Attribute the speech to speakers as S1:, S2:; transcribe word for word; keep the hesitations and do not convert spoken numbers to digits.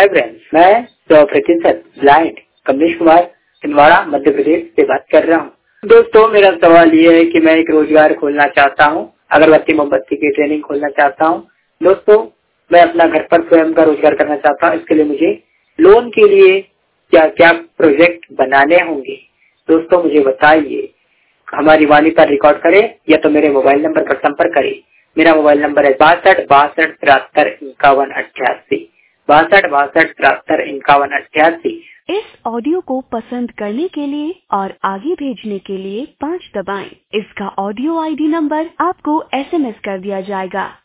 S1: Hi friends, मैं सौ प्रतिशत ब्लाइंड कमलेश कुमार छिंदवाड़ा मध्य प्रदेश से बात कर रहा हूँ। दोस्तों, मेरा सवाल ये है कि मैं एक रोजगार खोलना चाहता हूँ, अगरबत्ती मोमबत्ती की ट्रेनिंग खोलना चाहता हूँ। दोस्तों, मैं अपना घर पर स्वयं का रोजगार करना चाहता हूँ। इसके लिए मुझे लोन के लिए क्या क्या प्रोजेक्ट बनाने होंगे, दोस्तों मुझे बताइए। हमारी वाणी पर रिकॉर्ड करें या तो मेरे मोबाइल नंबर पर संपर्क करें। मेरा मोबाइल नंबर है बासठ बासठ तिहत्तर इक्यावन अट्ठासी बासठ बासठ तिहत्तर इक्यावन अट्ठासी।
S2: इस ऑडियो को पसंद करने के लिए और आगे भेजने के लिए पाँच दबाएं। इसका ऑडियो आईडी नंबर आपको एसएमएस कर दिया जाएगा।